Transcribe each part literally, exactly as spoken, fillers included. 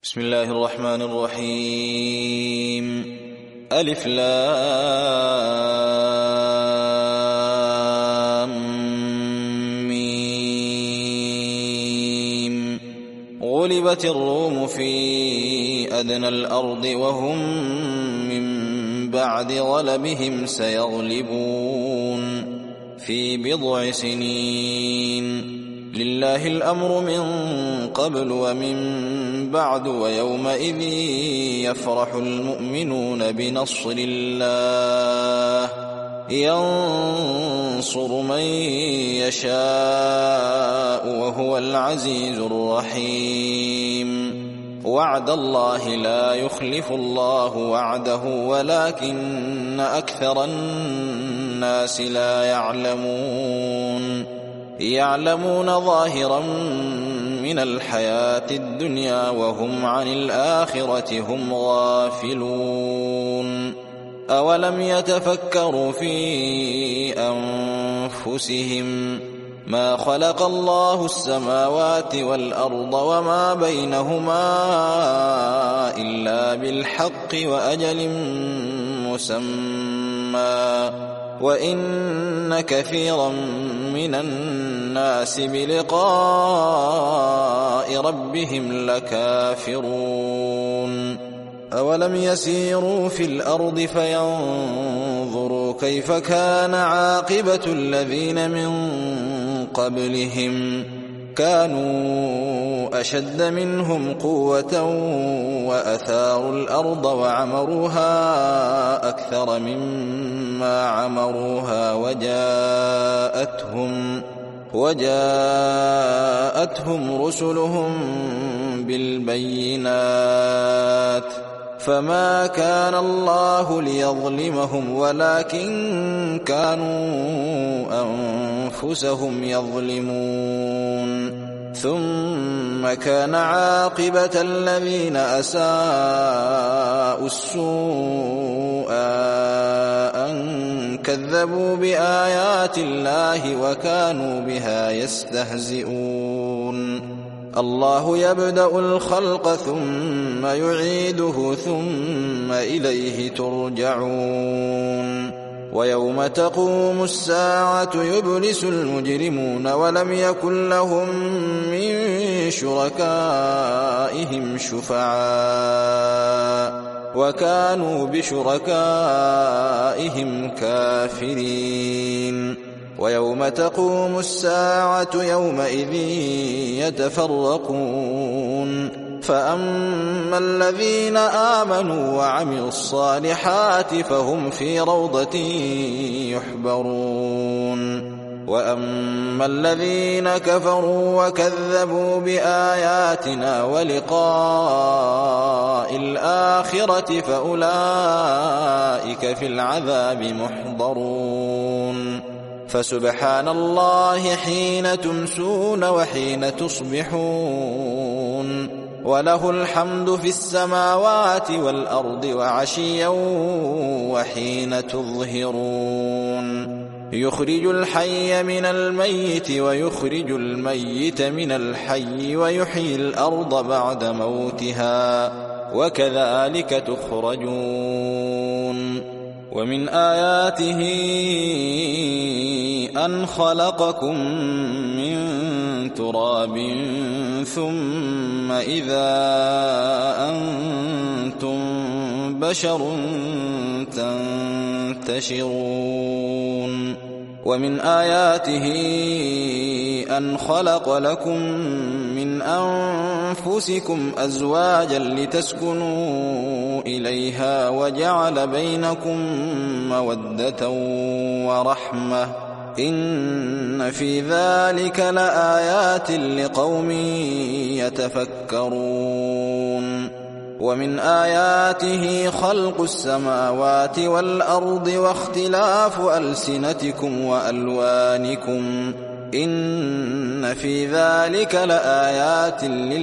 بسم الله الرحمن الرحيم. ألف لام ميم. غلبت الروم في أدنى الأرض وهم من بعد غلبهم سيغلبون في بضع سنين. لله الأمر من قبل ومن بعد ويومئذ يفرح المؤمنون بنصر الله ينصر من يشاء وهو العزيز الرحيم. وعد الله لا يخلف الله وعده ولكن أكثر الناس لا يعلمون. يعلمون ظاهرا من الحياة الدنيا وهم عن الآخرة هم غافلون. أولم يتفكروا في أنفسهم ما خلق الله السماوات والأرض وما بينهما إلا بالحق وأجل مسمى وإن كثيرا من الناس بلقاء ربهم لكافرون. أولم يسيروا في الأرض فينظروا كيف كان عاقبة الذين من قبلهم كانوا أشد منهم قوة وأثاروا الأرض وعمروها أكثر مما عمروها وجاءتهم وجاءتهم رسلهم بالبينات فما كان الله ليظلمهم ولكن كانوا أنفسهم يظلمون. ثم كان عاقبة الذين أساءوا السوء أن كذبوا بآيات الله وكانوا بها يستهزئون. الله يبدأ الخلق ثم يعيده ثم إليه ترجعون. ويوم تقوم الساعة يبلس المجرمون ولم يكن لهم من شركائهم شفعاء وكانوا بشركائهم كافرين. ويوم تقوم الساعة يومئذ يتفرقون فأما الذين آمنوا وعملوا الصالحات فهم في روضة يحبرون وأما الذين كفروا وكذبوا بآياتنا ولقاء الآخرة فأولئك في العذاب محضرون. فسبحان الله حين تمسون وحين تصبحون وله الحمد في السماوات والأرض وعشيا وحين تظهرون. يخرج الحي من الميت ويخرج الميت من الحي ويحيي الأرض بعد موتها وكذلك تخرجون. ومن آياته أن خلقكم من تراب ثم إذا أنتم بشر تنتشرون. ومن آياته أن خلق لكم من أنفسكم أزواجا لتسكنوا إليها وجعل بينكم مودة ورحمة إن في ذلك لآيات لقوم يتفكرون. ومن آياته خلق السماوات والأرض واختلاف ألسنتكم وألوانكم إن في ذلك لآيات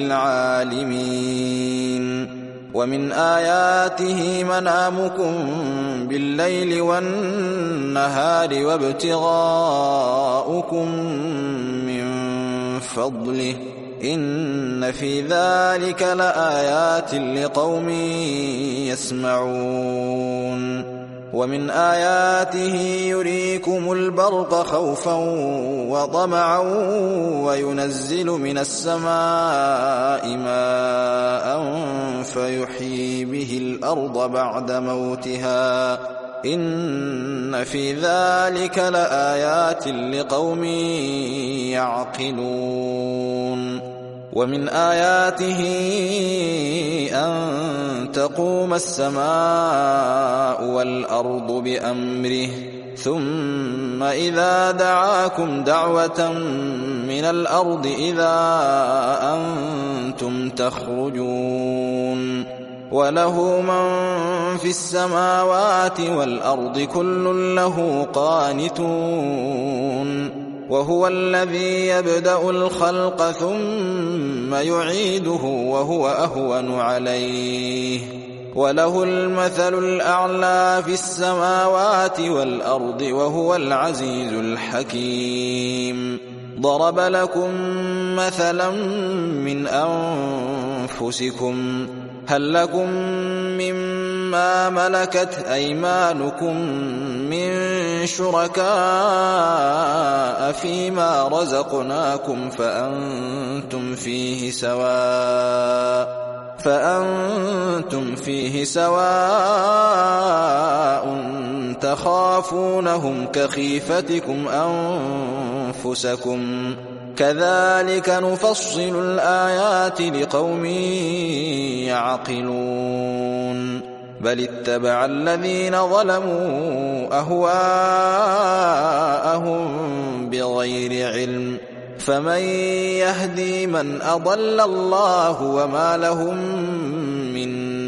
للعالمين. ومن آياته منامكم بالليل والنهار وابتغاؤكم من فضله إن في ذلك لآيات لقوم يسمعون ومن آياته يريكم البرق خوفا وطمعا وينزل من السماء ماء فيحيي به الأرض بعد موتها إن في ذلك لآيات لقوم يعقلون ومن آياته أن تقوم السماء والأرض بأمره ثم إذا دعاكم دعوة من الأرض إذا أنتم تخرجون وله من في السماوات والأرض كل له قانتون وهو الذي يبدأ الخلق ثم يعيده وهو أهون عليه وله المثل الأعلى في السماوات والأرض وهو العزيز الحكيم ضرب لكم مثلا من أنفسكم هل لكم مما ملكت أيمانكم من شركاء فيما رزقناكم فأنتم فيه سواء فأنتم فيه سواء تخافونهم كخيفتكم أنفسكم كذلك نفصل الآيات لقوم يعقلون بل اتبع الذين ظلموا أهواءهم بغير علم فمن يهدي من أضل الله وما لهم من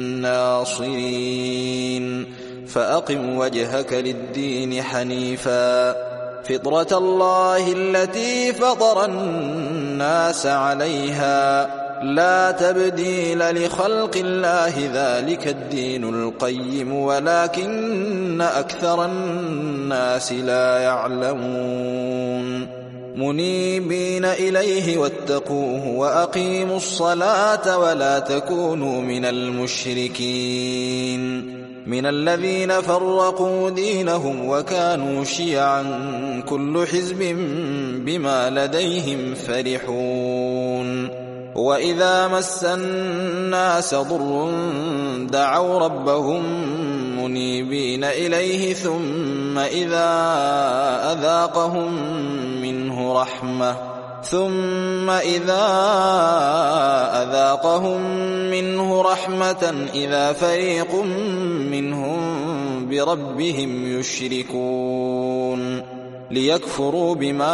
ناصرين فأقم وجهك للدين حنيفا فطرة الله التي فطر الناس عليها لا تبديل لخلق الله ذلك الدين القيم ولكن أكثر الناس لا يعلمون منيبين إليه واتقوه وأقيموا الصلاة ولا تكونوا من المشركين من الذين فرقوا دينهم وكانوا شيعا كل حزب بما لديهم فرحون وإذا مس الناس ضر دعوا ربهم منيبين إليه ثم إذا أذاقهم منه رحمة ثم إذا أذاقهم منه رحمة إذا فريق منهم بربهم يشركون ليكفروا بما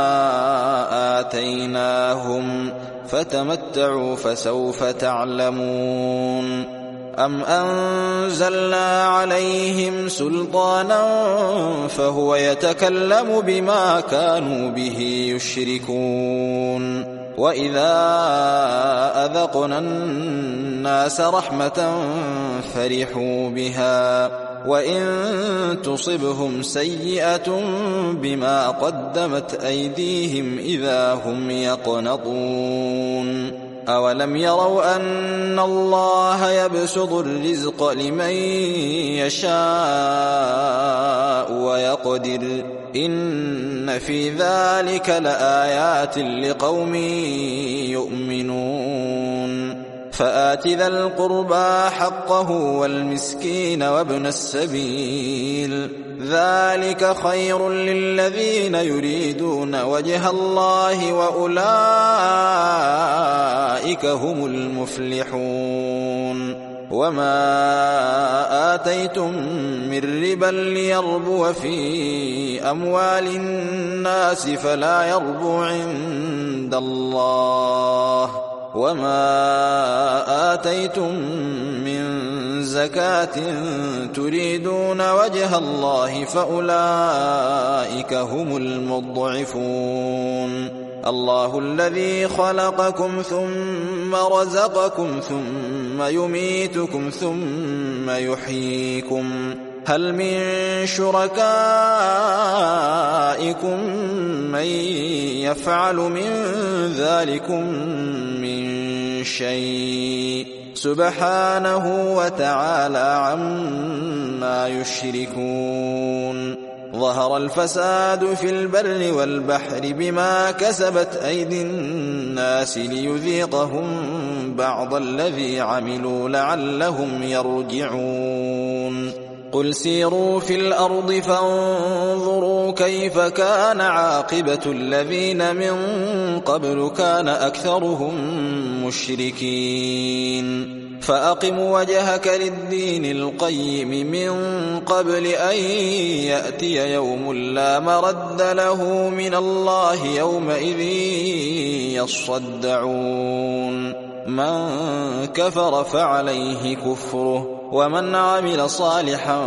آتيناهم فتمتعوا فسوف تعلمون أم أنزلنا عليهم سلطانا فهو يتكلم بما كانوا به يشركون وإذا أذقنا الناس رحمة فرحوا بها وإن تصبهم سيئة بما قدمت أيديهم إذا هم يقنطون أولم يروا أن الله يبسط الرزق لمن يشاء ويقدر إن في ذلك لآيات لقوم يؤمنون فآت ذا القربى حقه والمسكين وابن السبيل ذلك خير للذين يريدون وجه الله وأولئك هم المفلحون وما آتيتم من ربا ليربو في أموال الناس فلا يربو عند الله وما آتيتم من زكاة تريدون وجه الله فأولئك هم المضعفون الله الذي خلقكم ثم رزقكم ثم يميتكم ثم يحييكم هل من شركائكم من يفعل من ذلكم من شيء سبحانه وتعالى عما يشركون ظهر الفساد في البر والبحر بما كسبت أيدي الناس ليذيقهم بعض الذي عملوا لعلهم يرجعون قل سيروا في الأرض فانظروا كيف كان عاقبة الذين من قبل كان أكثرهم مشركين فأقم وجهك للدين القيم من قبل أن يأتي يوم لا مرد له من الله يومئذ يصدعون من كفر فعليه كفره ومن عمل صالحا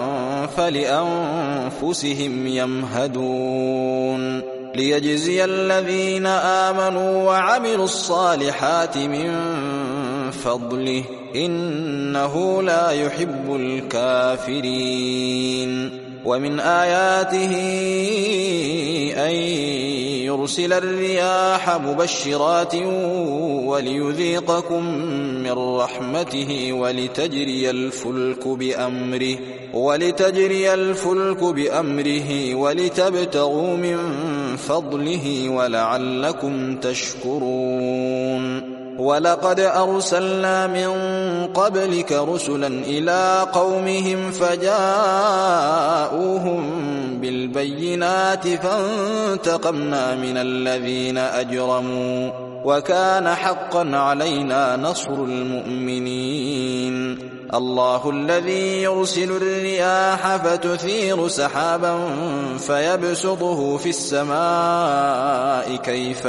فلأنفسهم يمهدون ليجزي الذين آمنوا وعملوا الصالحات من فضله إنه لا يحب الكافرين ومن آياته أن يرسل الرياح مبشرات وليذيقكم من رحمته ولتجري الفلك بأمره ولتجري الفلك بأمره ولتبتغوا من فضله ولعلكم تشكرون ولقد أرسلنا من قبلك رسلا إلى قومهم فجاءوهم بالبينات فانتقمنا من الذين أجرموا وكان حقا علينا نصر المؤمنين الله الذي يرسل الرياح فتثير سحابا فيبسطه في السماء كيف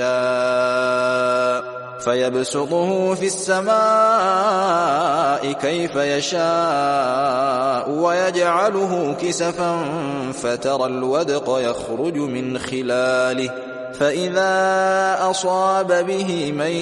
يشاء فيبسطه في السماء كيف يشاء ويجعله كسفا فترى الودق يخرج من خلاله فإذا أصاب به من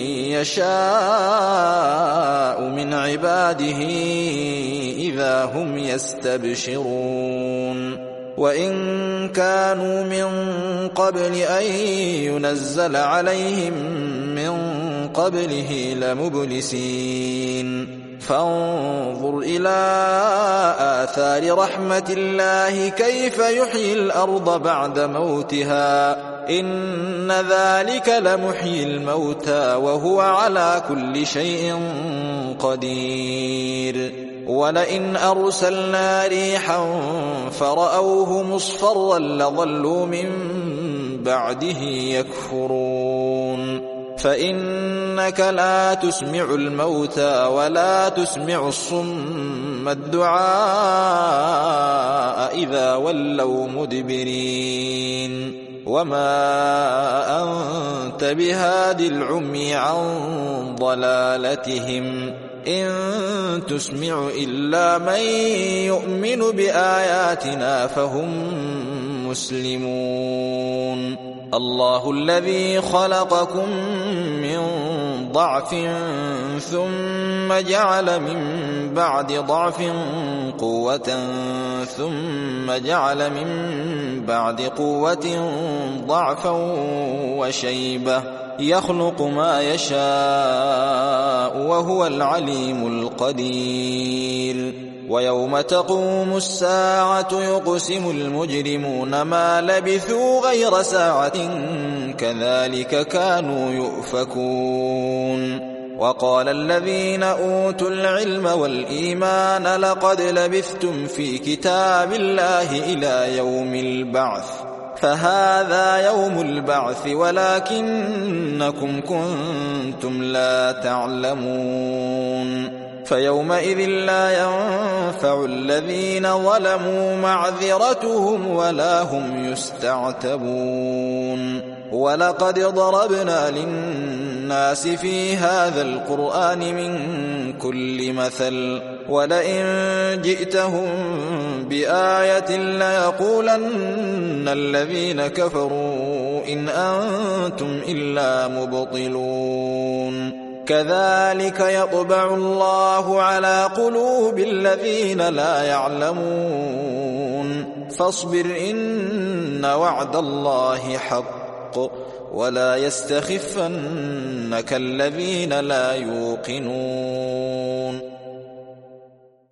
يشاء من عباده إذا هم يستبشرون وإن كانوا من قبل أن ينزل عليهم من قبله لمبلسين فانظر إلى آثار رحمة الله كيف يحيي الأرض بعد موتها إن ذلك لمحيي الموتى وهو على كل شيء قدير ولئن أرسلنا ريحا فرأوه مصفرا لظلوا من بعده يكفرون فإنك لا تسمع الموتى ولا تسمع الصم الدعاء إذا ولوا مدبرين وما أنت بهاد العمي عن ضلالتهم إن تسمع إلا من يؤمن بآياتنا فهم مسلمون الله الذي خلقكم من ضعف ثم جعل من بعد ضعف قوة ثم جعل من بعد قوة ضعفا وشيبة يخلق ما يشاء وهو العليم القدير ويوم تقوم الساعة يقسم المجرمون ما لبثوا غير ساعة كذلك كانوا يؤفكون وقال الذين أوتوا العلم والإيمان لقد لبثتم في كتاب الله إلى يوم البعث فهذا يوم البعث ولكنكم كنتم لا تعلمون فيومئذ لا ينفع الذين ظلموا معذرتهم ولا هم يستعتبون ولقد ضربنا للناس في هذا القرآن من كل مثل ولئن جئتهم بآية ليقولن الذين كفروا إن أنتم إلا مبطلون كذلك يطبع الله على قلوب الذين لا يعلمون فاصبر إن وعد الله حق ولا يستخفنك الذين لا يوقنون